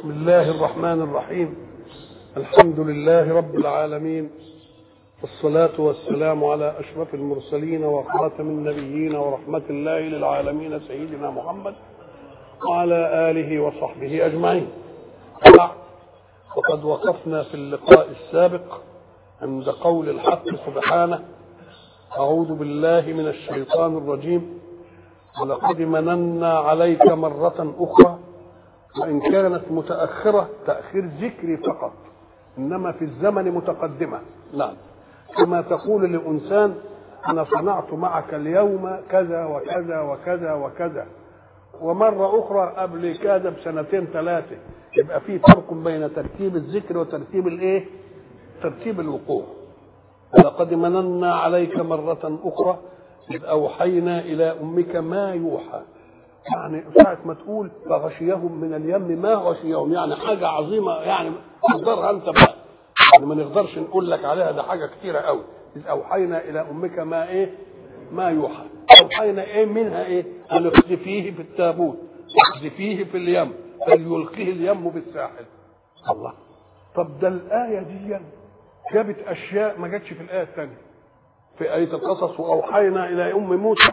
بسم الله الرحمن الرحيم. الحمد لله رب العالمين، والصلاة والسلام على أشرف المرسلين وخاتم النبيين ورحمة الله للعالمين سيدنا محمد وعلى آله وصحبه أجمعين. وقد وقفنا في اللقاء السابق عند قول الحق سبحانه: أعوذ بالله من الشيطان الرجيم، ولقد مننا عليك مرة أخرى، وإن كانت متأخرة تأخير ذكري فقط، إنما في الزمن متقدمة. نعم، كما تقول لإنسان: أنا صنعت معك اليوم كذا وكذا وكذا وكذا، ومرة أخرى قبل كذا بسنتين ثلاثة. يبقى في فرق بين ترتيب الذكر وترتيب الإيه؟ ترتيب الوقوع. ولقد مننا عليك مرة أخرى إذ أوحينا إلى أمك ما يوحى. يعني ساعة ما تقول فغشيهم من اليم ما غشيهم، يعني حاجة عظيمة، يعني تقدرها أنت بقى، يعني ما نقدرش نقول لك عليها، ده حاجة كتيرة قوي. إذ أوحينا إلى أمك ما إيه؟ ما يوحى. أوحينا إيه منها إيه؟ أن اقذفيه في التابوت، اقذفيه في اليم فليلقيه اليم بالساحل. الله، طب ده الآية دي جابت أشياء ما جاتش في الآية الثانية في آية القصص: وأوحينا إلى أم موسى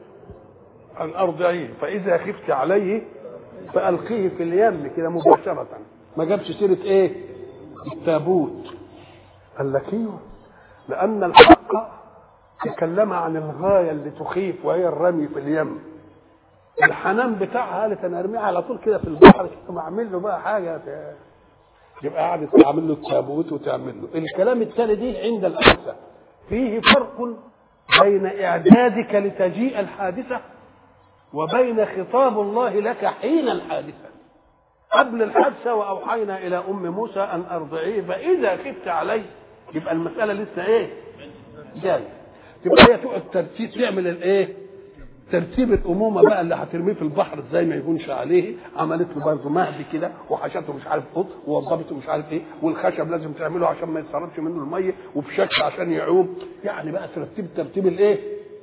أن أرضعيه فإذا خفت عليه فألقيه في اليم كده مباشرة. ما جابش سيرة إيه؟ التابوت. قال لك ايوه، لأن الحق تكلم عن الغاية اللي تخيف وهي الرمي في اليم. الحنان بتاعها قالت أنا أرميها على طول كده في البحر، ثم أعمل له بقى حاجة يبقى قاعدة تعمل له التابوت وتعمل له الكلام التالي. دي عند الحادثة فيه فرق بين إعدادك لتجيء الحادثة وبين خطاب الله لك حين الحادثة. قبل الحادثة وأوحينا إلى أم موسى أن أرضعيه فإذا خفت عليه، يبقى المسألة لسه إيه؟ جاية. يبقى هي تقعد ترتيب تعمل الإيه؟ ترتيب الأمومة بقى اللي هترميه في البحر ازاي ما يكونش عليه. عملت له برضه مهد كده وحشته مش عارف قط ووضبته مش عارف ايه، والخشب لازم تعمله عشان ما يتسربش منه الميه، وبشكل عشان يعوم. يعني بقى ترتيب الايه؟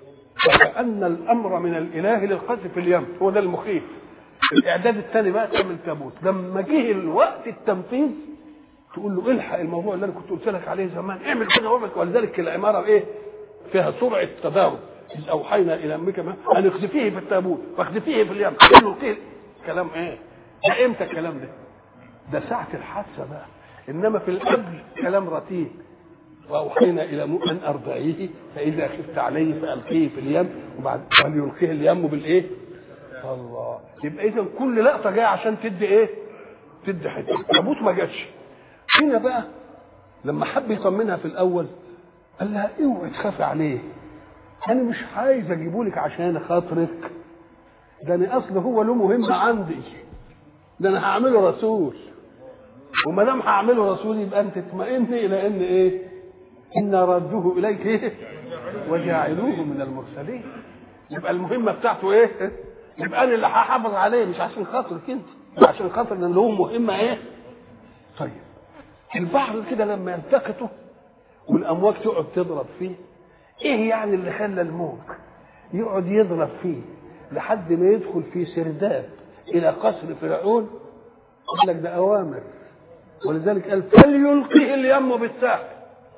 فكأن الأمر من الإله للقذف في اليم. هو ده المخيف. الإعداد الثاني بقى تعمل تابوت. لما جه الوقت التنفيذ تقول له الحق الموضوع اللي أنا كنت قلت لك عليه زمان، اعمل كده واعمل. ولذلك العمارة إيه؟ فيها سرعة تداول. إذ أوحينا إلى أمك أن اقذفيه في التابوت فاقذفيه في اليم فليلقيه. كلام إيه؟ ده إمتى الكلام ده؟ ده ساعة الحادثة بقى. إنما في القبل كلام رتيب: وأوحينا إلى أن أرضعيه فإذا خفت عليه فألقيه في اليم وبعد فليلقيه اليم بالإيه؟ الله. يبقى إذا كل لقطة جاية عشان تدي إيه؟ تدي حتة. التابوت ما جاتش. هنا بقى لما حب يطمنها في الأول قال لها اوعي تخافي عليه، أنا مش عايز أجيبهولك عشان خاطرك، ده أنا أصل هو له مهمة عندي، ده أنا هعمله رسول، وما دام هعمله رسول يبقى أنت تطمئني إلى إن إيه؟ إن ردوه إليك إيه؟ وجاعلوه من المرسلين. يبقى المهمة بتاعته إيه؟ يبقى أنا اللي هحافظ عليه، مش عشان خاطرك أنت، عشان خاطر إن له مهمة إيه؟ طيب البحر كده لما يلتقطه والأمواج تقعد تضرب فيه، ايه يعني اللي خلى الموج يقعد يضرب فيه لحد ما يدخل في سرداب الى قصر فرعون؟ قال لك ده اوامر. ولذلك قال فليلقيه اليم بالساحل،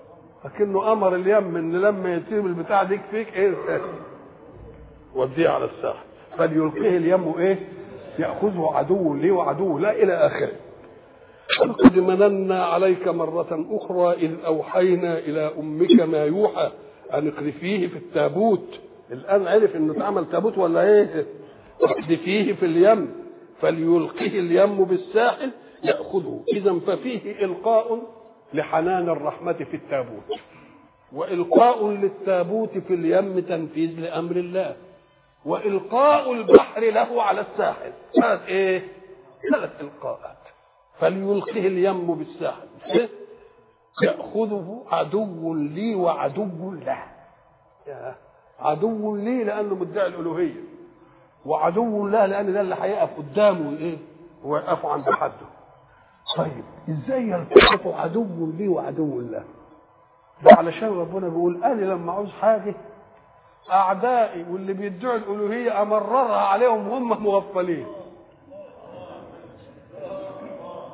فكأنه امر اليم ان لما يتم البتاع ديك فيك ايه؟ وديه على الساحل. فليلقيه اليم ايه؟ ياخذه عدو لي وعدو لا الى اخره. ولقد مننا عليك مرة أخرى إذ أوحينا إلى أمك ما يوحى أن اقذفيه في التابوت. الآن عرف إنه اتعمل تابوت ولا إيه؟ اقذفيه في اليم فليلقيه اليم بالساحل يأخذه. إذا ففيه إلقاء لحنان الرحمة في التابوت، وإلقاء للتابوت في اليم تنفيذ لأمر الله، وإلقاء البحر له على الساحل. ثلاث إيه؟ ثلاث إلقاءات. فليلقيه اليم بالساحل يأخذه عدو لي وعدو له. عدو لي لأنه مدعي الألوهية، وعدو له لأن ده اللي هيقف قدامه إيه؟ ويقفوا عند حده. طيب إزاي يلتقطوا عدو لي وعدو له؟ ده علشان ربنا بيقول أنا لما عاوز حاجة أعدائي واللي بيدعوا الألوهية أمررها عليهم هم مغفلين.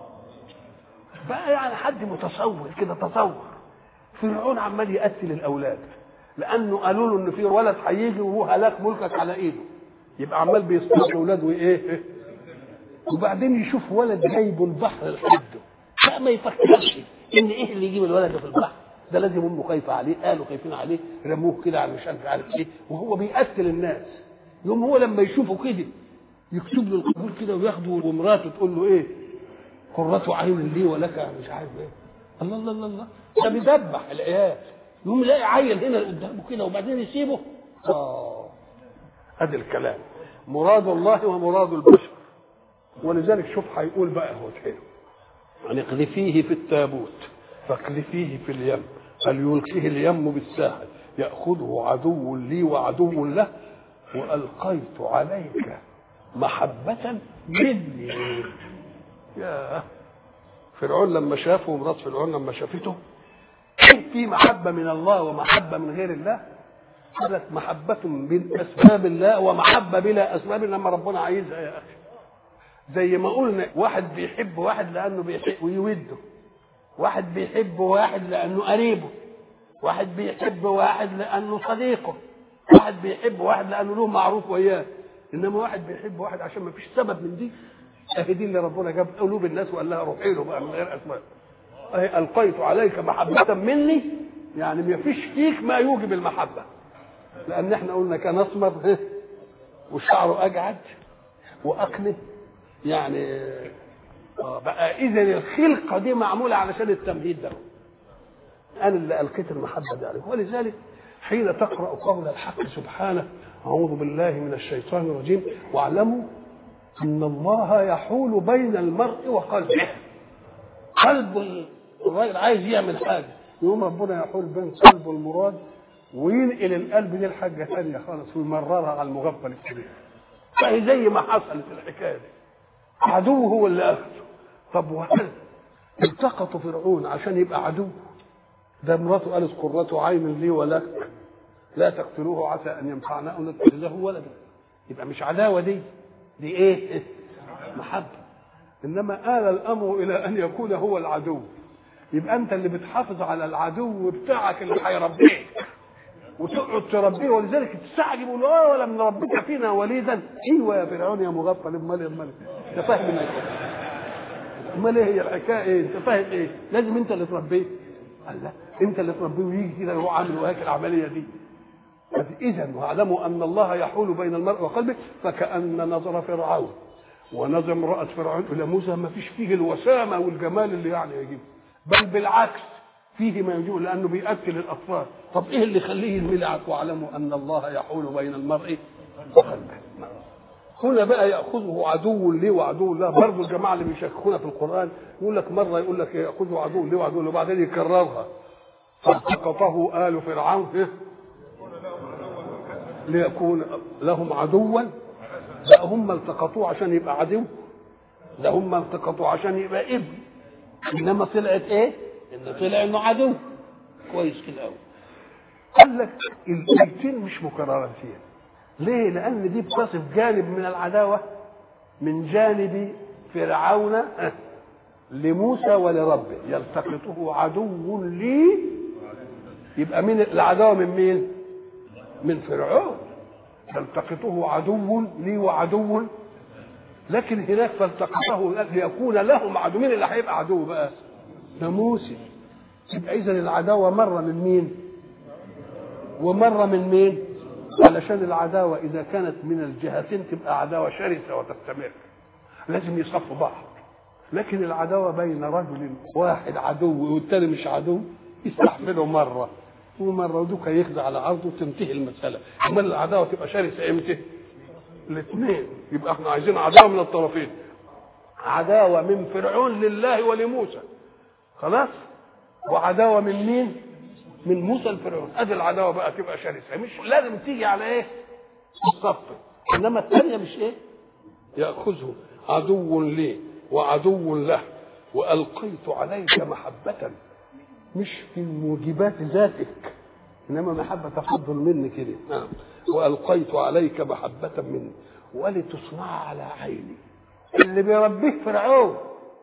بقى يعني حد متصور كده، تصور فرعون عمال يقتل الاولاد لانه قالوا له ان في ولد هيجي وهو هلاك ملكك على ايده، يبقى عمال بيصطاد اولاده وايه، وبعدين يشوف ولد جايبه البحر لحده، لا ما يفكرش ان ايه اللي يجيب الولد في البحر ده، لازم امه خايفه عليه، قالوا خايفين عليه رموه كده على مش عارف ايه، وهو بيقتل الناس. يوم هو لما يشوفه كده يكتب له القبول كده وياخده، ومراته تقول له ايه، قرة عين لي ولك مش عارف ايه، الله الله الله الله، ده بيدبح العيال. يقوم يلاقي عيل هنا قدامه كده وبعدين يسيبه. ادي الكلام مراد الله ومراد البشر. ولذلك شوف هيقول بقى هو حلو، يعني اقذفيه في التابوت فاقذفيه في اليم فليلقيه اليم بالساحل ياخذه عدو لي وعدو له والقيت عليك محبه مني. يا فرعون لما شافه ومرات فرعون لما شافته في محبه من الله ومحبه من غير الله، قالت محبه باسباب الله ومحبه بلا اسباب لما ربنا عايزها. يا اخي زي ما قلنا واحد بيحب واحد لانه بيحب ويوده، واحد بيحب واحد لانه قريبه، واحد بيحب واحد لانه صديقه، واحد بيحب واحد لانه له معروف وياه، انما واحد بيحب واحد عشان ما فيش سبب من دي. اهدي اللي ربنا جاب قلوب الناس وقال لها روحي له بقى من غير اسباب. القيت عليك محبه مني، يعني ما فيش فيك ما يوجب المحبه، لان احنا قلنا كان اسمر وشعره اجعد واقنه، يعني بقى اذا الخلقه دي معموله علشان التمهيد ده. انا اللي القيت المحبه دي عليه. ولذلك حين تقرا قول الحق سبحانه اعوذ بالله من الشيطان الرجيم واعلموا ان الله يحول بين المرء وقلبه. قلب الراجل عايز يعمل حاجه يقوم ربنا يحول بين قلبه المراد وينقل القلب دي لحاجه ثانيه خالص ويمررها على المغفل الكبير. فهي زي ما حصلت الحكايه دي، عدوه هو اللي اخذه. طب وهل التقطوا فرعون عشان يبقى عدو؟ ده مراته قالت قرة عين لي ولك لا تقتلوه عسى ان ينفعنا او نتخذه ولدا. يبقى مش عداوه دي ايه؟ محبه. انما آل الامر الى ان يكون هو العدو، يبقى انت اللي بتحافظ على العدو بتاعك اللي هيربيك وتقعد تربيه. ولذلك تستعجب ولم نربك فينا وليدا. ايوه يا فرعون يا مغفل، امال انت فاهم انك امال ايه هي الحكايه ايه؟ انت فاهم ايه؟ لازم انت اللي تربيه. قال لا انت اللي تربيه ويجي كده يروح عامل وهيك العمليه دي. اذا واعلموا ان الله يحول بين المرء وقلبه. فكأن نظر فرعون ونظر امرأة فرعون الى موسى ما فيش فيه الوسامه والجمال اللي يعني يجيب، بل بالعكس فيه ما يجيب لانه بيأكل الاطفال. طب ايه اللي يخليه الملعب؟ واعلموا ان الله يحول بين المرء وقلبه. هنا بقى ياخذه عدو لي وعدو له. برضه الجماعه اللي بيشككونا في القران يقول لك مره يقول لك ياخذه عدو لي وعدو له وبعدين يكررها فالتقطه آل فرعون ليكون لهم عدوا. لا هم التقطوه عشان يبقى عدو، ده هم التقطوه عشان يبقى ابن، انما طلعت ايه؟ ان طلع انه عدو. كويس كده قوي. قال لك الايتين مش مكررتين. ليه؟ لان دي بتصف جانب من العداوه من جانب فرعون لموسى ولربه. يلتقطه عدو لي، يبقى من العداوه من مين؟ من فرعون. يلتقطه عدو لي وعدو، لكن هناك فالتقطه ليكون لهم عدو. مين اللي هيبقى عدو بقى؟ ده موسى. يبقى اذا العداوه مره من مين ومره من مين؟ علشان العداوه اذا كانت من الجهتين تبقى عداوه شرسه وتستمر، لازم يصفوا بعض. لكن العداوه بين رجل واحد عدو والتاني مش عدو يستحملوا مره ومره ودوك يخدع على عرضه وتنتهي المساله. امال العداوه تبقى شرسه امتى؟ الاثنين. يبقى احنا عايزين عداوه من الطرفين، عداوه من فرعون لله ولموسى خلاص، وعداوه من مين؟ من موسى لفرعون. ادي العداوه بقى تبقى شرسه، مش لازم تيجي على ايه؟ الصف. انما الثانيه مش ايه؟ ياخذه عدو لي وعدو له والقيت عليك محبه، مش في موجبات ذاتك انما محبه تفضل مني كده. والقيت عليك محبه مني ولتصنع على عيني. اللي بيربيه فرعون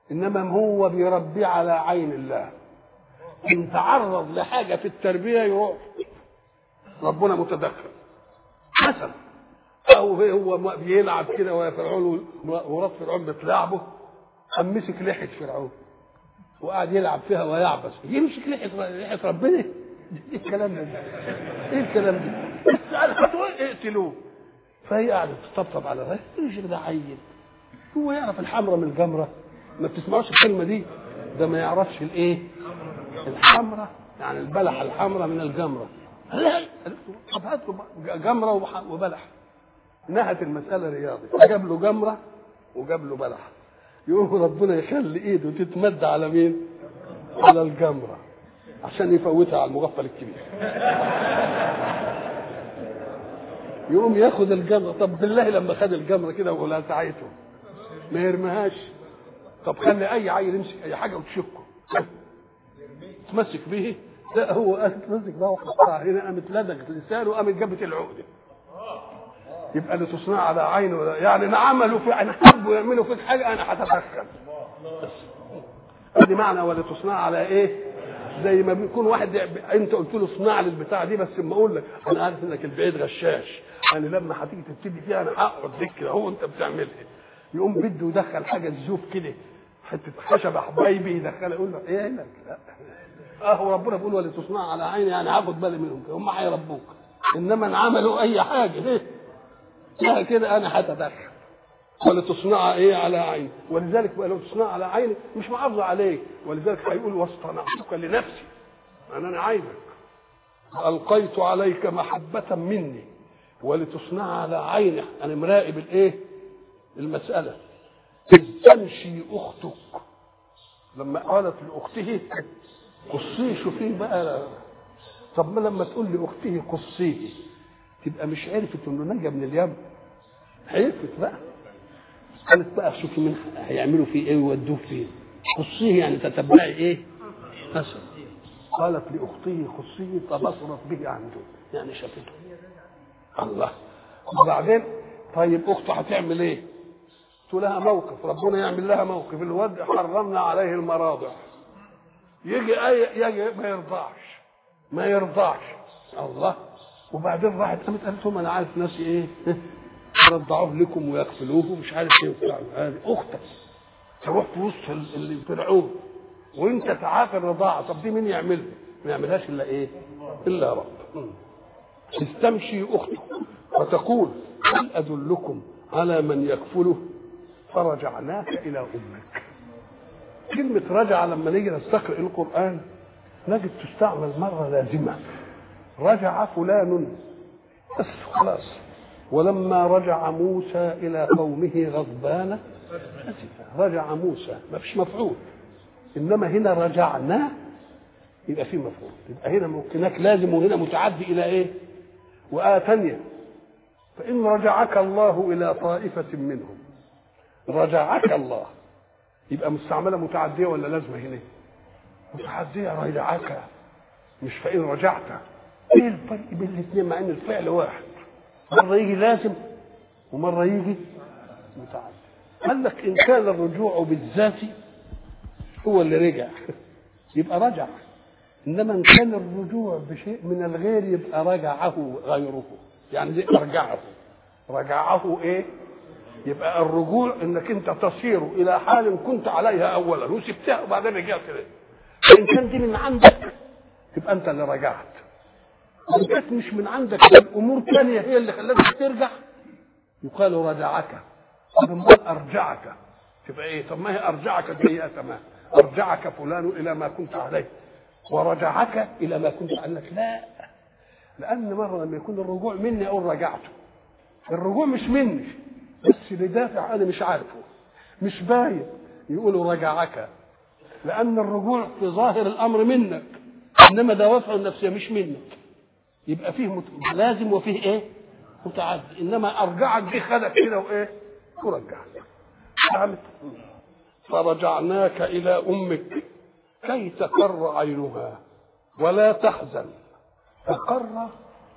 انما هو بيربيه على عين الله. ان تعرض لحاجه في التربيه يروح ربنا متدخل. مثلا او هو بيلعب كده ويا فرعون ورات فرعون بتلعبه، قام مسك لحيه فرعون وقعد يلعب فيها ويعبس، يمسك لحيه ربنا. ايه الكلام ده؟ ايه الكلام ده؟ قال خدوه اقتلوه. فهي قاعده تطبطب على الراجل، ايش ده عيل؟ هو يعرف الحمرة من الجمرة؟ ما بتسمعوش الكلمة دي؟ ده ما يعرفش الايه؟ الحمرة يعني البلح الحمرة من الجمرة. لا طب هات له جمرة وبلح. نهت المسألة رياضي، جاب له جمرة وجاب له بلح. يقوم ربنا يخلي ايده تتمد على مين؟ على الجمرة عشان يفوتها على المغفل الكبير. يقوم ياخد الجمرة. طب بالله لما خد الجمرة كده ولا ساعته ما يرميهاش. طب خلي اي عيل يمسك اي حاجه وتشكه تمسك به. لا هو قال تمسك بقى وحطها هنا، قامت لدغت لسانه وقامت جابت العقده. يبقى اللي تصنع على عينه يعني انا عملوا في انا حبوا يعملوا فيك حاجه انا هتدخل. ادي معنى ولا تصنع على ايه؟ زي ما بيكون واحد انت قلت له اصنع لي البتاعه دي، بس اما اقول لك انا عارف انك البعيد غشاش، انا لما هتيجي تبتدي فيها انا هقعد لك كده هو انت بتعملها. يقوم بده يدخل حاجه تزوف كده حته خشبه حبايبي يدخلها يقول له ايه لك؟ لا هو ربنا بيقول ولا تصنع على عيني يعني هاخد بالي منهم هم هيربوك. انما ان عملوا اي حاجه ليه؟ لا كده انا هتدخل. ولا تصنع ايه على عيني. ولذلك بقى لو تصنع على عيني مش محافظه عليك، ولذلك هيقول واصطنعتك لنفسي انا عايزك. القيت عليك محبه مني ولتصنع على عيني. انا مراقب الايه؟ المساله. إذ تمشي اختك لما قالت لاخته قصيه. شوفيه بقى. طب ما لما تقول لاخته قصيه تبقى مش عرفت انه نجا من اليم؟ عرفت بقى. قالت بقى شوفي من هيعملوا فيه ايه ويودوه فين. قصيه يعني تتبعي ايه؟ مثلا قالت لاخته قصيه فبصرت به عنده يعني شافته. الله. وبعدين طيب اخته هتعمل ايه؟ قلت لها موقف. ربنا يعمل لها موقف. الواد حرمنا عليه المراضع، يجي ما يرضعش الله. وبعدين راحت قامت قالت لهم انا عارف ناس ايه يرضعوه لكم ويكفلوه مش عارف ايه وبتاع. هذه اختك تروح في وسط اللي فرعون وانت تعافى الرضاعه. طب دي مين يعملها؟ ما يعملهاش الا ايه؟ الا رب. تستمشي اختك فتقول هل ادلكم على من يكفله فرجعناك الى امك. كلمه رجع لما نيجي نستقرئ القران نجد تستعمل مره لازمه. رجع فلان بس خلاص. ولما رجع موسى الى قومه غضبان اسفا. رجع موسى ما فيش مفعول، انما هنا رجعنا يبقى في مفعول. يبقى هنا ممكنك لازم وهنا متعدي الى ايه؟ وآية ثانية فإن رجعك الله إلى طائفة منهم. رجعك الله يبقى مستعملة متعدية ولا لازمة هنا؟ متعدية. رجعك مش فإن رجعت. ايه الفرق بين الاثنين مع ان الفعل واحد؟ مرة يجي لازم ومرة يجي متعدي. قال لك ان كان الرجوع بالذات هو اللي رجع يبقى رجع، انما ان كان الرجوع بشيء من الغير يبقى رجعه غيره. يعني زي رجعه ايه؟ يبقى الرجوع انك انت تصير الى حال كنت عليها اولا وسبتها وبعدين رجعت ليه. ان كان دي من عندك تبقى انت اللي رجعت. ان كانت مش من عندك الامور ثانيه هي اللي خلتك ترجع يقال رجعك. طب ارجعك تبقى ايه؟ طب ما هي ارجعك دي تمام. ارجعك فلان الى ما كنت عليه ورجعك الى ما كنت عليك. لا، لان مره لما يكون الرجوع مني اقول رجعته. الرجوع مش مني بس لدافع انا مش عارفه مش باين يقولوا رجعك، لان الرجوع في ظاهر الامر منك انما دوافعه النفسيه مش منك. يبقى فيه لازم وفيه ايه؟ متعدي. انما ارجعك دي خدك كده وايه؟ ورجعك. فهمت؟ فرجعناك الى امك كي تقر عينها ولا تحزن. تقر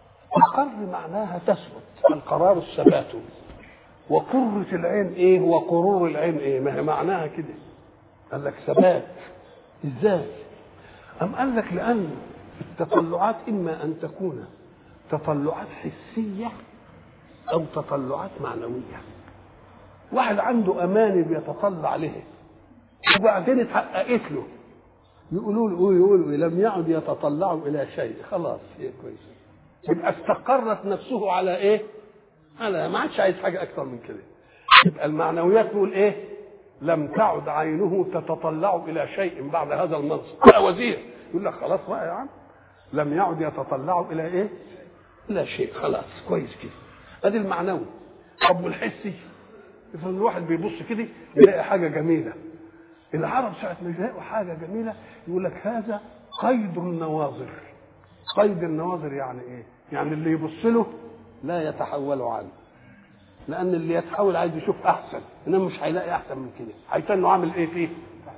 معناها تثبت. القرار الثبات. وقرة العين ايه؟ وقرور العين ايه؟ ما هي معناها كده. قال لك ثبات. ازاي؟ قال لك لأن التطلعات إما أن تكون تطلعات حسية أو تطلعات معنوية. واحد عنده أماني بيتطلع له وبعدين اتحققت له، يقولوا لم يعد يتطلع إلى شيء، خلاص هي كويسة، يبقى استقرت نفسه على إيه؟ على ما عادش عايز حاجة أكثر من كده. يبقى المعنويات تقول إيه؟ لم تعد عينه تتطلع إلى شيء بعد هذا المنصب، بقى وزير يقول لك خلاص بقى يا عم لم يعد يتطلع إلى إيه؟ إلى شيء، خلاص كويس كده. ادي المعنوي. طب الحسي، افرض الواحد بيبص كده يلاقي حاجه جميله. العرب ساعه ما يلاقوا حاجه جميله يقول لك هذا قيد النواظر. قيد النواظر يعني ايه؟ يعني اللي يبص له لا يتحول عنه، لان اللي يتحول عايز يشوف احسن، انما مش هيلاقي احسن من كده، هيتنه عامل ايه فيه؟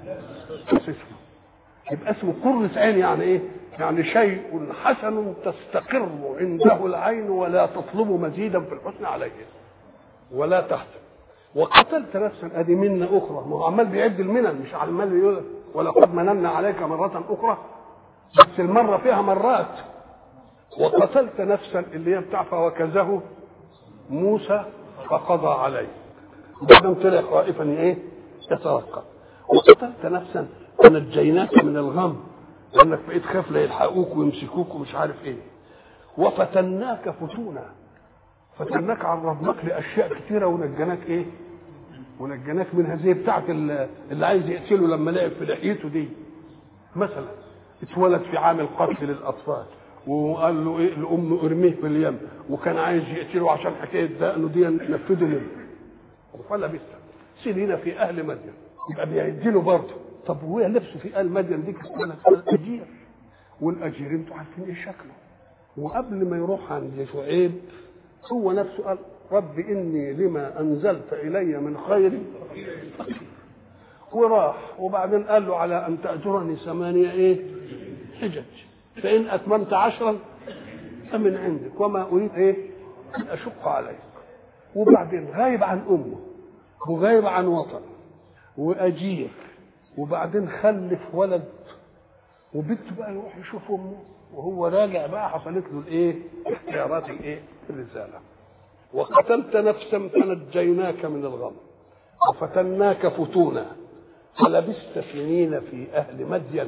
يبقى اسمه قرة عين. يعني ايه؟ يعني شيء حسن تستقر عنده العين ولا تطلب مزيدا في الحسن عليه ولا تحسن. وقتلت نفسا، ادي منة اخرى، ما هو عمال بيعد المنن، مش عمال يقول ولقد مننا عليك مرة اخرى، بس المرة فيها مرات. وقتلت نفسا اللي هي بتاع فوكزه موسى فقضى عليه، بعدين طلع خائفا ايه؟ يترقب. وقتلت نفسا فنجيناك من الغم، لانك بقيت خاف لا يلحقوك ويمسكوك ومش عارف ايه. وفتناك فتونا، فتناك عرضناك لاشياء كثيره ونجيناك ايه؟ ونجيناك من هذه بتاعت اللي عايز يقتله لما لعب في لحيته دي. مثلا اتولد في عام القتل للاطفال وقال له ايه الام ارميه في اليم، وكان عايز يقتله عشان حكايه دقنه دي نفذه منه. فلبث سنين في اهل مدين، يبقى بيعدله برضه. طب وهو لبسه في اهل مدين دي كان اجير، والاجير انتوا عارفين ايه شكله. وقبل ما يروح عند شعيب هو نفسه قال رب اني لما انزلت الي من خير فقير، وراح. وبعدين قال له على ان تاجرني 8 ايه حجج، فان اتممت 10 فمن عندك وما اريد ايه ان اشق عليك. وبعدين غايب عن امه وغايب عن وطن واجير، وبعدين خلف ولد وبنته بقى يروح يشوف امه، وهو راجع بقى حصلت له الايه اختيارات الايه الرساله. وقتلت نفسا فنجيناك من الغم وفتناك فتونا فلبثت سنين في اهل مدين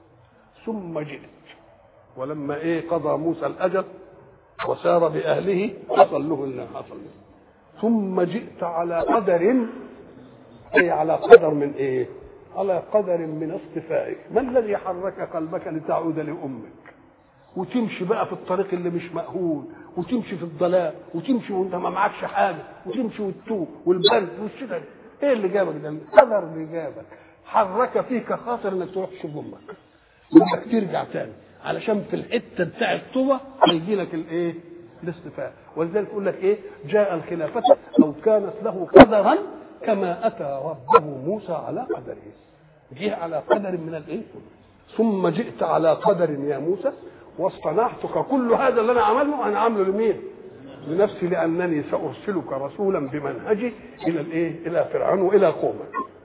ثم جئت. ولما ايه قضى موسى الاجل وسار باهله حصل له اللي حصل له. ثم جئت على قدر، اي على قدر من ايه؟ على قدر من اصطفائك. ما الذي حرك قلبك لتعود لامك وتمشي بقى في الطريق اللي مش مأهول، وتمشي في الضلال، وتمشي وانت ما معكش حاجه، وتمشي والتوه والبرد والشتاء؟ ايه اللي جابك ده؟ القدر اللي جابك حرك فيك خاطر انك تروح تشوف امك وانك ترجع تاني، علشان في الحته بتاع الطوبه هيجي لك الايه الاصطفاء. ولذلك يقول لك ايه جاء الخلافه او كانت له قدرا كما اتى ربه موسى على قدره، جه على قدر من الايه. ثم جئت على قدر يا موسى واصطنعتك. كل هذا اللي انا عمله انا عامله لمين؟ لنفسي، لانني سارسلك رسولا بمنهجي الى الايه الى فرعون والى قومه.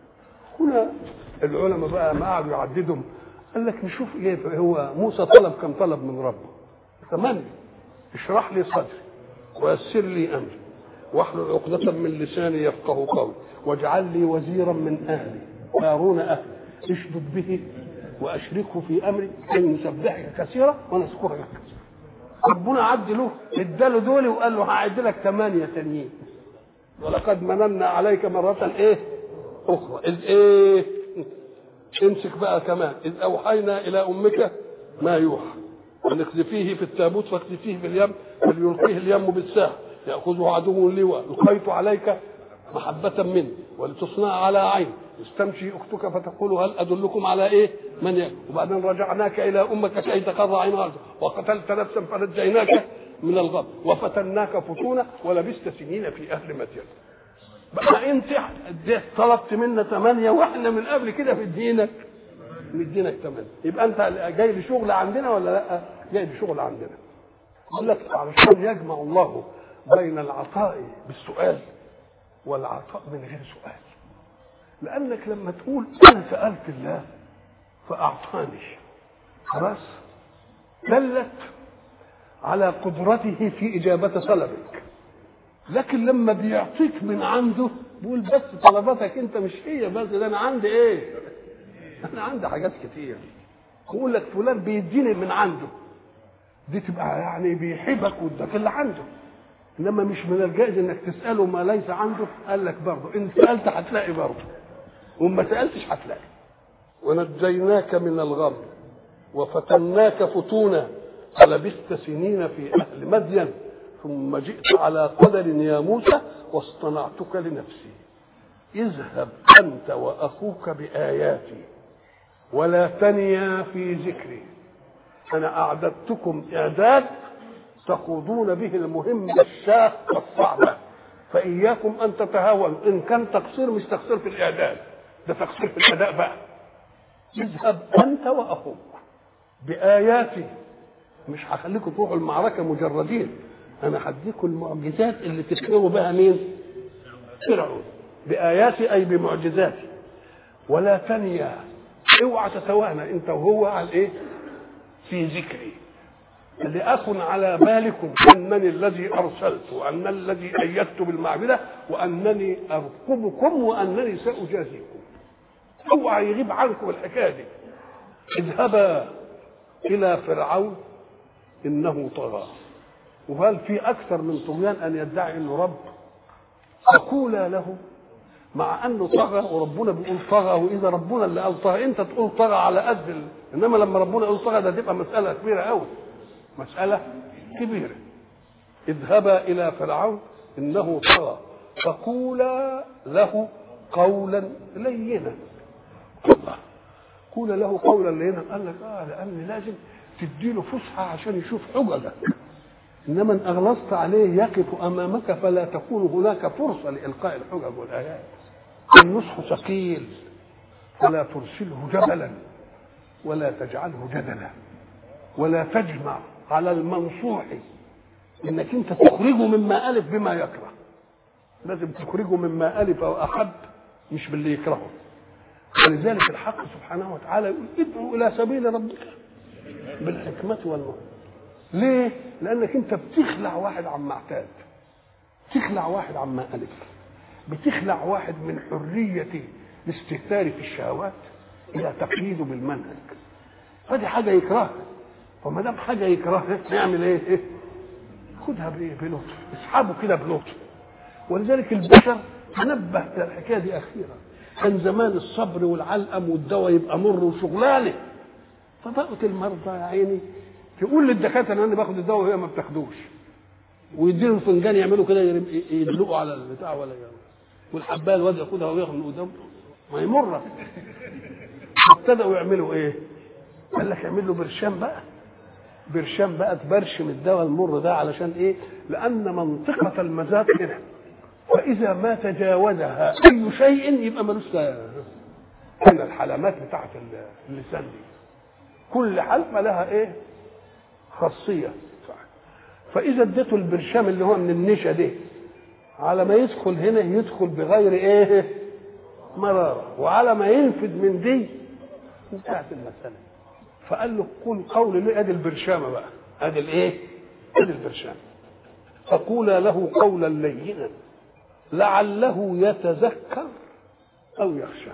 هنا العلماء بقى ما قعدوا يعددهم، قال لك نشوف ايه هو موسى طلب كم طلب من ربه. 8 اشرح لي صدري ويسر لي امري واحلل عقدة من لساني يفقه قولي واجعل لي وزيرا من اهلي هارون اهلي اشدد به واشركه في امري كي نسبحك كثيرا ونذكرك كثيرا. ربنا عد له اداله دول وقال له هعد لك 8 تانيين. ولقد مننا عليك مرة ايه اخرى اذ ايه امسك بقى كمان اذ اوحينا الى امك ما يوحى ان اقذفيه في التابوت فاقذفيه في اليم فليلقيه اليم بالساحل ياخذه عدو لواء القيت عليك محبة منه ولتصنع على عين استمشي اختك فتقول هل ادلكم على ايه من يأكل. وبعدين رجعناك الى امك كي تقر عينها وقتلت نفسا فنجيناك من الغم وفتناك فتونا ولبثت سنين في اهل مدين. بقى انت طلبت منا 8 واحنا من قبل كده مدينك 8. يبقى انت جاي لشغل عندنا ولا لا؟ جاي لشغل عندنا. يقول لك علشان يجمع الله بين العطاء بالسؤال والعطاء من غير سؤال. لأنك لما تقول أنا سألت الله فأعطاني خلاص دلت على قدرته في إجابة طلبك. لكن لما بيعطيك من عنده بيقول بس طلباتك أنت مش هي بس، ده أنا عندي إيه؟ أنا عندي حاجات كتير. يقول لك فلان بيديني من عنده، دي تبقى يعني بيحبك واداك اللي عنده. انما مش من الجائز انك تساله ما ليس عنده. قال لك برضه ان سالت هتلاقي برضه، وما سالتش هتلاقي. ونجيناك من الغم وفتناك فتونا فلبثت سنين في اهل مدين ثم جئت على قدر يا موسى واصطنعتك لنفسي اذهب انت واخوك باياتي ولا تنيا في ذكري. انا اعددتكم اعداد تخوضون به المهمة الشاقة الصعبة، فإياكم أن تتهاونوا. إن كان تقصير مش تقصير في الإعداد، ده تقصير في الأداء بقى. اذهب أنت وأخوك بآياتي، مش هخليكم تروحوا المعركة مجردين، أنا هديكم المعجزات اللي تكفروا بها مين؟ فرعون. بآياتي أي بمعجزاتي. ولا تنيا، اوعى تتوانى أنت وهو على إيه؟ في ذكري. لأكن على بالكم أنني الذي أرسلت وأنني الذي أيدت بالمعبدة وأنني أرقبكم وأنني سأجازيكم. اوعى يغيب عنكم الحكاية دي. اذهبا إلى فرعون إنه طغى. وهل في أكثر من طغيان أن يدعي إنه رب؟ فقولا له، مع أنه طغى وربنا بيقول طغى، وإذا ربنا اللي قال طغى أنت تقول طغى على قد إنما لما ربنا يقول طغى ده تبقى مسألة كبيرة أوي، مسألة كبيرة. اذهبا إلى فرعون إنه طغى فقولا له قولا لينا. الله، قولا له قولا لينا. قال لك لأن لازم تديله فسحة عشان يشوف حججك، إنما إن أغلظت عليه يقف أمامك فلا تكون هناك فرصة لإلقاء الحجج والآيات. النصح ثقيل فلا ترسله جبلا ولا تجعله جدلا ولا تجمع على المنصوح انك انت تخرجه مما الف بما يكره. لازم تخرجه مما الف واحب، مش باللي يكرهه. ولذلك الحق سبحانه وتعالى يقول ادعو الى سبيل ربك بالحكمه والموعظه. ليه؟ لانك انت بتخلع واحد عما اعتاد، تخلع واحد عما الف، بتخلع واحد من حريه الاستهتار في الشهوات الى تقييده بالمنهج. فدي حاجه يكرهها، وما دام حاجه يكرهها نعمل ايه؟ خدها بلطف، اسحبه كده بلطف. ولذلك البشر تنبه للحكايه دي اخيرا. كان زمان الصبر والعلقم والدواء يبقى مر وشغلانه، فبقت المرضى يا عيني تقول للدكاتره ان انا باخد الدواء وهي ما بتاخدوش، ويديله فنجان يعملوا كده يدلقوا على البتاع ولا والحبايه الواد ياخدها وياخد من قدام ما يمر. ابتدأوا يعملوا ايه؟ قال لك اعمل له برشام بقى، برشام بقى تبرشم الدواء المر ده. علشان ايه؟ لان منطقه المذاق هنا، فاذا ما تجاوزها اي شيء يبقى ملوش هنا. الحلمات بتاعت اللسان دي كل حلقه لها ايه؟ خاصيه. فاذا اديته البرشام اللي هو من النشا دي على ما يدخل هنا يدخل بغير ايه؟ مراره، وعلى ما ينفد من دي انتهت المساله. فقال له قل قول لي ادي البرشامه بقى، ادي الايه؟ ادي البرشامه. فقولا له قولا لينا لعله يتذكر او يخشى.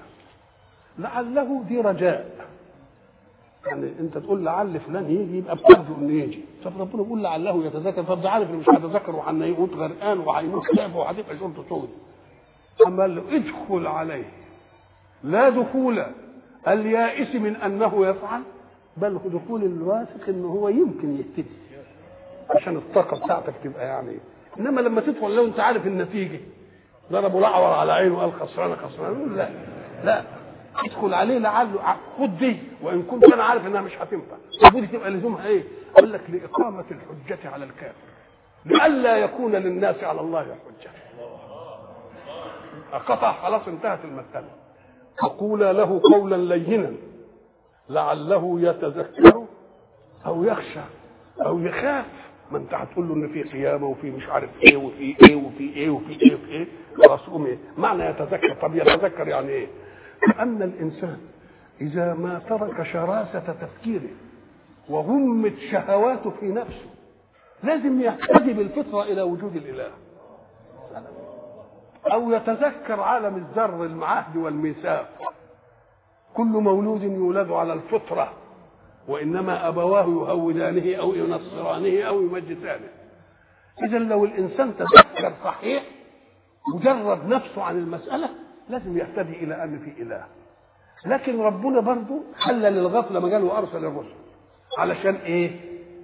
لعله دي رجاء، يعني انت تقول لعل فلان يجي يبقى بترجو انه يجي. طب ربنا يقول لعله يتذكر، طب ده عارف انه مش هيتذكر وهيموت غرقان وهيموت كتاب وهتبقى شرطه سود. اما قال له ادخل عليه لا دخول اليائس من انه يفعل، بل دخول الواثق انه هو يمكن يهتدي، عشان الطاقه بتاعتك تبقى يعني. انما لما تدخل لو انت عارف النتيجه ضربوا لعور على عينه وقال خسرانه خسرانه، لا لا، ادخل عليه لعله خد دي، وان كنت انا عارف انها مش هتنفع. ودي تبقى لزومها ايه؟ اقول لك لاقامه الحجه على الكافر، لئلا يكون للناس على الله حجه. قطع خلاص انتهت المساله. فقولا له قولا لينا لعله يتذكر او يخشى او يخاف ما انت هتقول له ان في قيامه وفي مش عارف ايه وفي ايه وفي ايه وفي ايه وفي ايه، خلاص قوم ايه معنى يتذكر. طب يتذكر يعني ايه؟ ان الانسان اذا ما ترك شراسه تفكيره وغمت شهواته في نفسه لازم يهتدي بالفطره الى وجود الاله، او يتذكر عالم الذر المعهد والميثاق. كل مولود يولد على الفطره وانما ابواه يهودانه او ينصرانه او يمجسانه. اذا لو الانسان تذكر صحيح وجرد نفسه عن المساله لازم يهتدي الى ان في اله. لكن ربنا برضه خلى للغفله مجال وارسل الرسل علشان ايه؟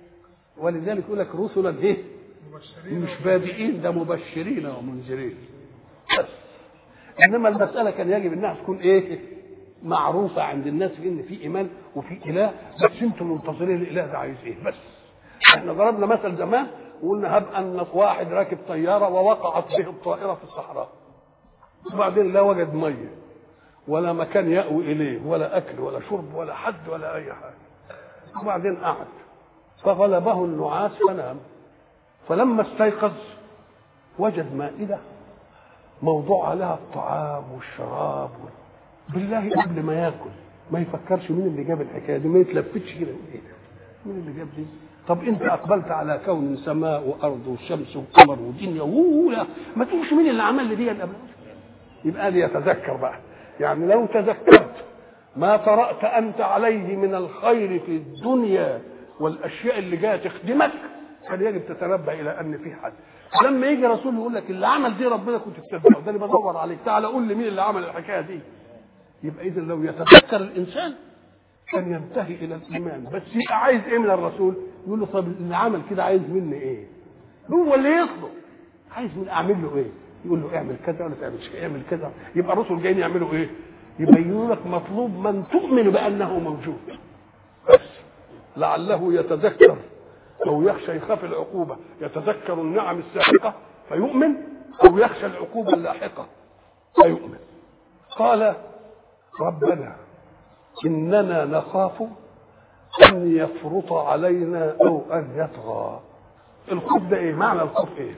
ولذلك يقول لك رسلا ايه؟ مش بادئين، ده مبشرين ومنذرين بس. انما المساله كان يجب انها تكون ايه؟ معروفه عند الناس ان في ايمان وفي اله، بس انتم منتظرين الاله ده عايز ايه بس. احنا ضربنا مثل زمان وقلنا هب ان واحد راكب طياره ووقعت به الطائره في الصحراء وبعدين لا وجد ميه ولا مكان يأوي اليه ولا اكل ولا شرب ولا حد ولا اي حاجه، وبعدين قعد فغلبه النعاس فنام، فلما استيقظ وجد مائده موضوع عليها الطعام والشراب بالله قبل ما ياكل ما يفكرش مين اللي جاب الحكايه دي، ما يتلفتش كده مين اللي جاب دي. طب انت اقبلت على كون سماء وارض وشمس وقمر ودنيا ما تقولش مين اللي عمل لي دي قبل. يبقى دي يتذكر بقى، يعني لو تذكرت ما طرأت انت عليه من الخير في الدنيا والاشياء اللي جايه تخدمك كان يجب تتنبه الى ان في حد. لما يجي رسول يقول لك اللي عمل دي ربنا كنت تصدقه، ده اللي بدور عليك، تعالى قول لي مين اللي عمل الحكايه دي. يبقى اذا لو يتذكر الانسان كان ينتهي الى الايمان. بس يبقى عايز ايه من الرسول؟ يقول له طب اللي عمل كده عايز مني ايه؟ هو اللي يطلب عايز من اعمل له ايه؟ يقول له اعمل كذا ولا تعملش كذا، اعمل كذا. يبقى الرسل جايين يعملوا ايه؟ يبينوا لك مطلوب من تؤمن بانه موجود بس لعله يتذكر او يخشى يخاف العقوبه، يتذكر النعم السابقه فيؤمن او يخشى العقوبه اللاحقه فيؤمن. قال ربنا إننا نخاف أن يفرط علينا أو أن يطغى. الخوف ده إيه؟ معنى الخوف إيه؟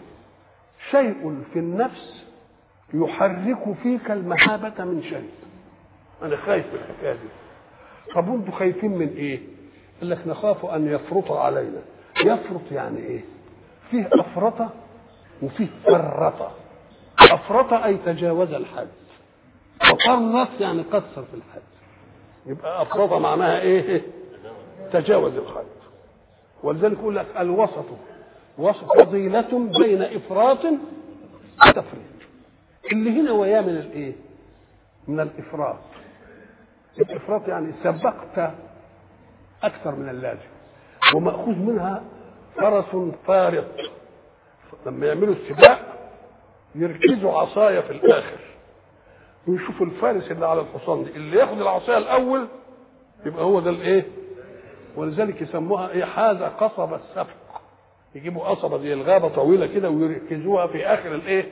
شيء في النفس يحرك فيك المهابة من شيء. أنا خايف من الحكاية دي. طب أنتوا خايفين من إيه؟ قال لك نخاف أن يفرط علينا. يفرط يعني إيه؟ فيه أفرط وفيه فرط. أفرط أي تجاوز الحد، وفرط يعني قصر في الحد. يبقى أفرط معناها إيه؟ تجاوز الحد. ولذلك يقول لك الوسط فضيلة بين إفراط وتفريط. اللي هنا وياه من الإيه؟ من الإفراط. الإفراط يعني سبقت أكثر من اللازم، ومأخوذ منها فرس فارط. لما يعملوا السباق يركزوا عصاية في الآخر ويشوفوا الفارس اللي على الحصان دي اللي ياخد العصاية الأول يبقى هو ده الإيه. ولذلك يسموها إيه؟ حاز قصب السبق. يجيبوا قصبة زي الغابة طويلة كده ويركزوها في آخر الإيه؟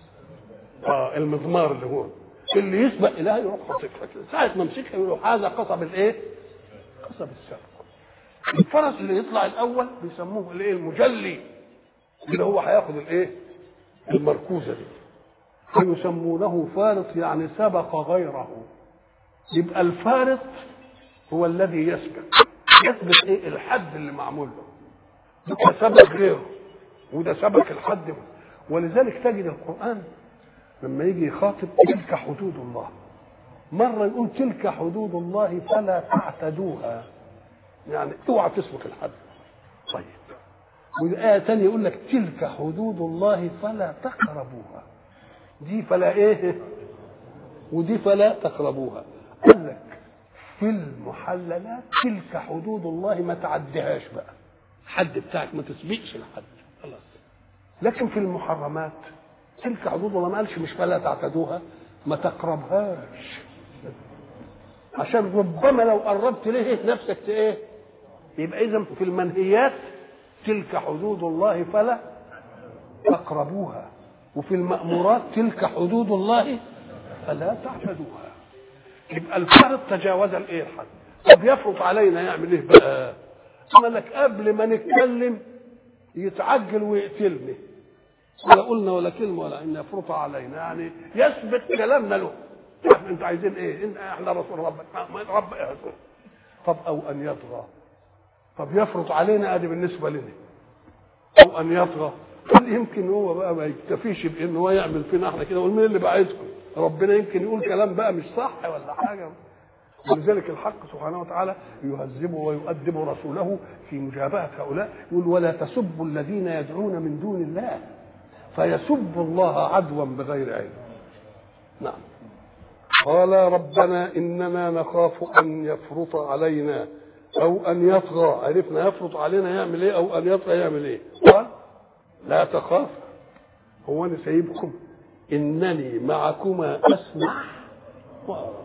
المضمار اللي هو اللي يسبق إليها يروح خاطفها كده. ساعة ما مسكها يقولوا حاز قصب الإيه؟ قصب السبق. الفرس اللي يطلع الأول بيسموه الإيه؟ المجلي، اللي هو هياخد الإيه؟ المركوزة دي. فيسمونه فارط يعني سبق غيره. يبقى الفارط هو الذي يسبق ايه؟ الحد اللي معمول له. ده سبق غيره وده سبق الحد. ولذلك تجد القرآن لما يجي يخاطب تلك حدود الله، مرة يقول تلك حدود الله فلا تعتدوها، يعني اوعى تسبق الحد. طيب والآية ثانية يقول لك تلك حدود الله فلا تقربوها. دي فلا ايه ودي فلا تقربوها. قال لك في المحللات تلك حدود الله ما تعديهاش بقى، الحد بتاعك ما تسبقش الحد خلاص. لكن في المحرمات تلك حدود الله ما قالش مش فلا تعتدوها، ما تقربهاش، عشان ربما لو قربت ليه نفسك ايه. يبقى اذا في المنهيات تلك حدود الله فلا تقربوها، وفي المأمورات تلك حدود الله فلا تعتدوها. يبقى الفرد تجاوز الايه الحد. طب يفرض علينا يعمل ايه بقى؟ قال لك قبل ما نتكلم يتعجل ويقتلني ولا قلنا ولا كلمه ولا ان يفرط علينا، يعني يثبت كلامنا له. انتوا عايزين ايه؟ ان احنا رسول ربك رب إيه؟ طب او ان يطغى، طب يفرط علينا ادي بالنسبه لنا، او ان يطغى قال يمكن هو بقى ما يكتفيش بان هو يعمل فينا احنا كده، ومين اللي بعتكم؟ ربنا يمكن يقول كلام بقى مش صح ولا حاجه. ولذلك الحق سبحانه وتعالى يهذبه ويؤدب رسوله في مجابهه هؤلاء، يقول ولا تسبوا الذين يدعون من دون الله فيسبوا الله عدوا بغير علم. نعم. قال ربنا اننا نخاف ان يفرط علينا او ان يطغى. عرفنا يفرط علينا يعمل ايه او ان يطغى يعمل ايه. قال لا تخاف، هو انا سايبكم، انني معكما اسمع وارى.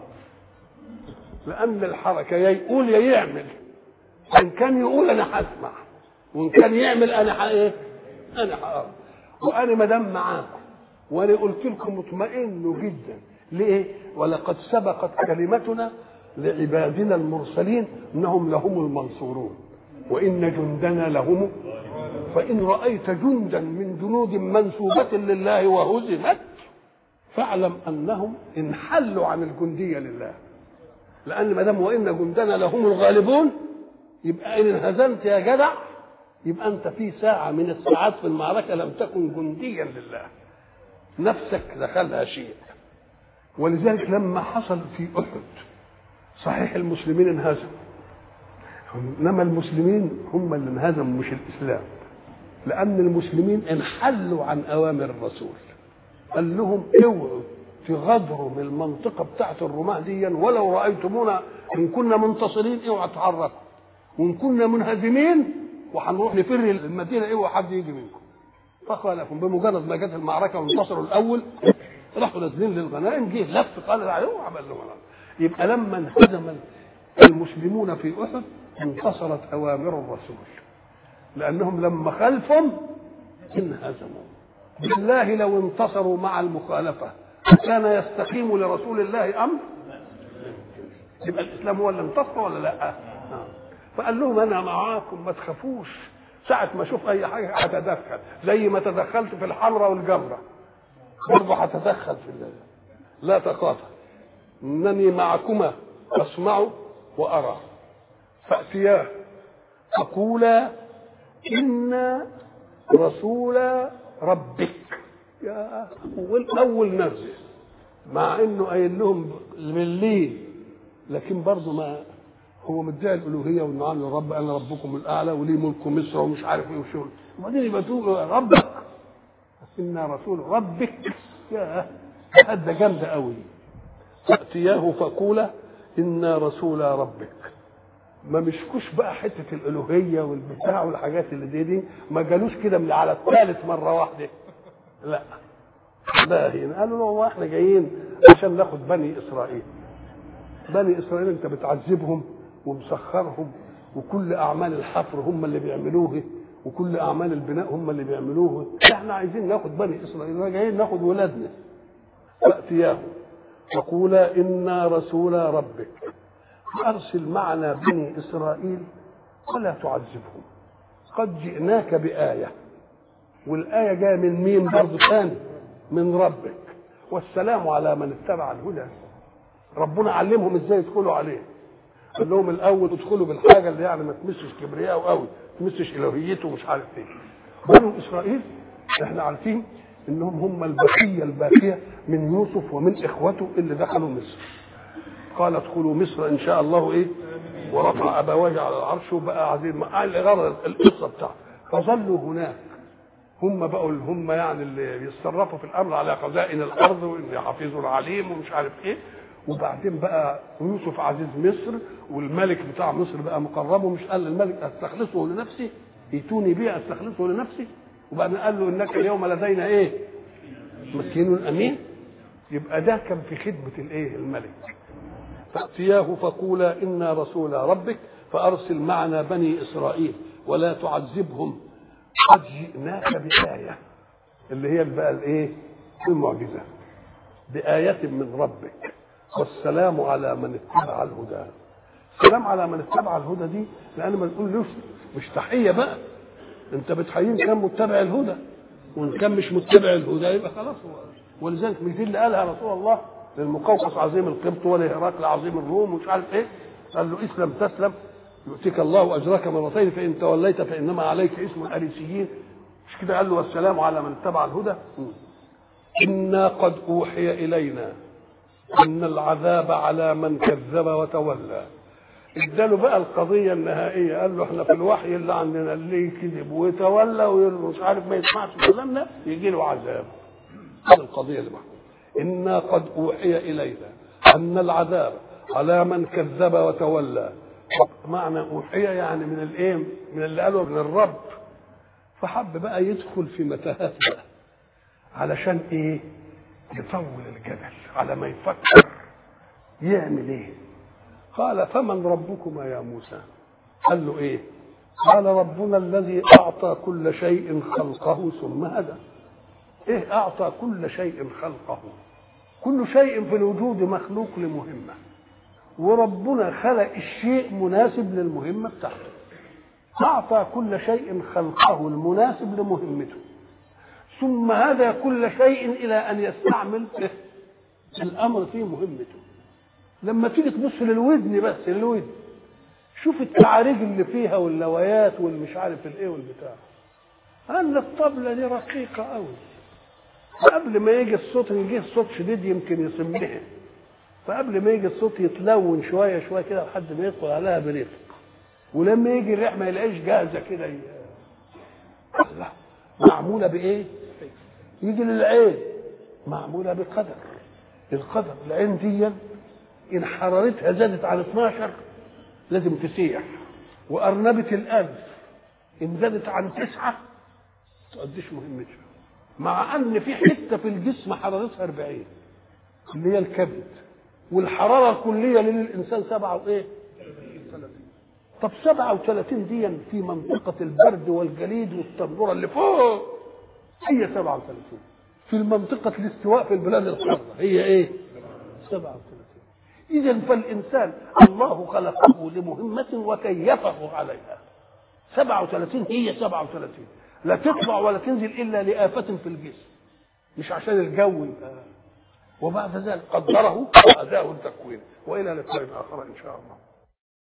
لان الحركه يا يقول يا يعمل، ان كان يقول انا هسمع وان كان يعمل انا ايه، انا هقرا. وانا ما دام معاكم وانا قلت لكم اطمئنوا جدا. ليه؟ ولقد سبقت كلمتنا لعبادنا المرسلين انهم لهم المنصورون وان جندنا لهم. فان رايت جندا من جنود منسوبه لله وهزمت فاعلم انهم انحلوا عن الجنديه لله. لان ما دام وان جندنا لهم الغالبون، يبقى ان انهزمت يا جدع يبقى انت في ساعه من الساعات في المعركه لم تكن جنديا لله، نفسك دخلها شيء. ولذلك لما حصل في احد صحيح المسلمين انهزموا، انما المسلمين هم اللي انهزموا مش الاسلام، لان المسلمين انحلوا عن اوامر الرسول. قال لهم اوعوا تغادروا من المنطقه بتاعت الرماه دي، ولو رايتمونا ان كنا منتصرين اوعوا تحركوا، وان كنا منهزمين وهنروح نفر المدينه اوعوا حد يجي منكم. فخالفهم. بمجرد ما جت المعركه وانتصروا الاول راحوا نازلين للغنائم، جه لف قال عليهم وعمل لهم. يبقى لما انهزم المسلمون في احد انتصرت اوامر الرسول، لانهم لما خالفهم انهزموا. بالله لو انتصروا مع المخالفه كان يستقيم لرسول الله امر؟ يبقى الاسلام هو اللي انتصر ولا لا؟ فقال لهم انا معاكم ما تخافوش، ساعه ما اشوف اي حاجه هتدخل، زي ما تدخلت في الحمراء والجمره برضه هتدخل في الله. لا تخافا انني معكما اسمع وارى. فاتياه فقولا انا رسول ربك. يا اول نزل، مع انه قايل لهم بالليل، لكن برضه ما هو مدعي الالوهيه وانه عامل رب، انا ربكم الاعلى ولي ملك مصر ومش عارف ايه وشغل، وبعدين يبقى تقول ربك انا رسول ربك. يا هذا جامده قوي. فاتياه فقولا انا رسول ربك. ما مشكوش بقى حته الالوهيه والبتاع والحاجات اللي دي ما جالوش كده من على الثالث مره واحده، لا باهين. قالوا له احنا جايين عشان ناخد بني اسرائيل. بني اسرائيل انت بتعذبهم ومسخرهم، وكل اعمال الحفر هم اللي بيعملوه، وكل اعمال البناء هم اللي بيعملوه، احنا عايزين ناخد بني اسرائيل، جايين ناخد ولادنا. فاتياه وقولا انا رسول ربك فارسل معنا بني اسرائيل ولا تعذبهم قد جئناك بايه. والايه جايه من مين برضه ثاني؟ من ربك. والسلام على من اتبع الهدى. ربنا علمهم ازاي يدخلوا عليه. قال لهم الاول ادخلوا بالحاجه اللي يعني ما تمسش كبرياءه قوي، ما تمسش الوهيته ومش عارف ايه. بنو اسرائيل احنا عارفين انهم هم البقيه الباقيه من يوسف ومن اخوته اللي دخلوا مصر. قال ادخلوا مصر ان شاء الله ايه، ورفع ابويه على العرش وبقى عزيز غرض القصه بتاعته. فظلوا هناك، هم بقوا هم يعني اللي بيتصرفوا في الامر على خزائن الارض وان حفيظ عليم ومش عارف ايه. وبعدين بقى يوسف عزيز مصر والملك بتاع مصر بقى مقربه، مش قال للملك استخلصه لنفسي، ائتوني به استخلصه لنفسي. وبعدين قال له انك اليوم لدينا ايه، مكين امين. يبقى ده كان في خدمه الايه، الملك. فاتياه فقولا انا رسول ربك فارسل معنا بني اسرائيل ولا تعذبهم قد جئناك بآية، اللي هي بقى الايه، المعجزة، بآية من ربك والسلام على من اتبع الهدى. السلام على من اتبع الهدى دي لأن ما نقولوش مش تحية بقى، انت بتحيين كان متبع الهدى، وان كان مش متبع الهدى يبقى خلاص. ولذلك من دي اللي قالها رسول الله للمقوقس عظيم القبط ولهرقل عظيم الروم ومش عارف ايه، قال له اسلم تسلم يؤتيك الله اجرك مرتين فان توليت فانما عليك اسم الاريسيين. مش كده؟ قال له والسلام على من اتبع الهدى. انا قد اوحي الينا ان العذاب على من كذب وتولى. اداله بقى القضيه النهائيه، قال له احنا في الوحي اللي عندنا اللي كذب وتولى ومش عارف ما يسمعش كلامنا يجي له عذاب. هذه القضيه اللي محكومه. انا قد اوحي الينا ان العذاب على من كذب وتولى. معنى اوحي يعني من الايه؟ من اللي قاله من الرب. فحب بقى يدخل في متاهات بقى علشان ايه؟ يطول الجدل على ما يفكر يعمل ايه. قال فمن ربكما يا موسى؟ قال له ايه؟ قال ربنا الذي اعطى كل شيء خلقه ثم هدى. ايه اعطى كل شيء خلقه؟ كل شيء في الوجود مخلوق لمهمه، وربنا خلق الشيء مناسب للمهمه بتاعته. اعطى كل شيء خلقه المناسب لمهمته، ثم هدى كل شيء الى ان يستعمل الامر في مهمته. لما تيجي تبص للودن بس، الودن شوف التعاريج اللي فيها واللويات والمش عارف الايه والبتاع، ان الطبله دي رقيقه قوي، قبل ما يجي الصوت يجي الصوت شديد يمكن يسمعها، فقبل ما يجي الصوت يتلون شويه شويه كده لحد ما يدخل عليها برفق، ولما يجي الريح ما يلاقيش جاهزه كده. لا، معموله بايه؟ يجي للعين معموله بقدر. القدر العين دي ان حرارتها زادت عن 12 لازم تسيح، وارنبه الانف ان زادت عن 9 ما تؤديش مهمتها. مع ان في حته في الجسم حرارتها 40 اللي هي الكبد، والحراره الكليه للانسان 7 وايه؟ 30. طب 37 دي في منطقه البرد والجليد والتنوره اللي فوق هي 37، في المنطقه الاستواء في البلاد الحاره هي ايه؟ 37. إذا فالإنسان الله خلقه لمهمة وكيفه عليها. 37 هي 37، لا تطلع ولا تنزل إلا لآفة في الجسم، مش عشان الجو. وبعد ذلك قدره وأداه التكوين. وإلى لقاء آخر إن شاء الله.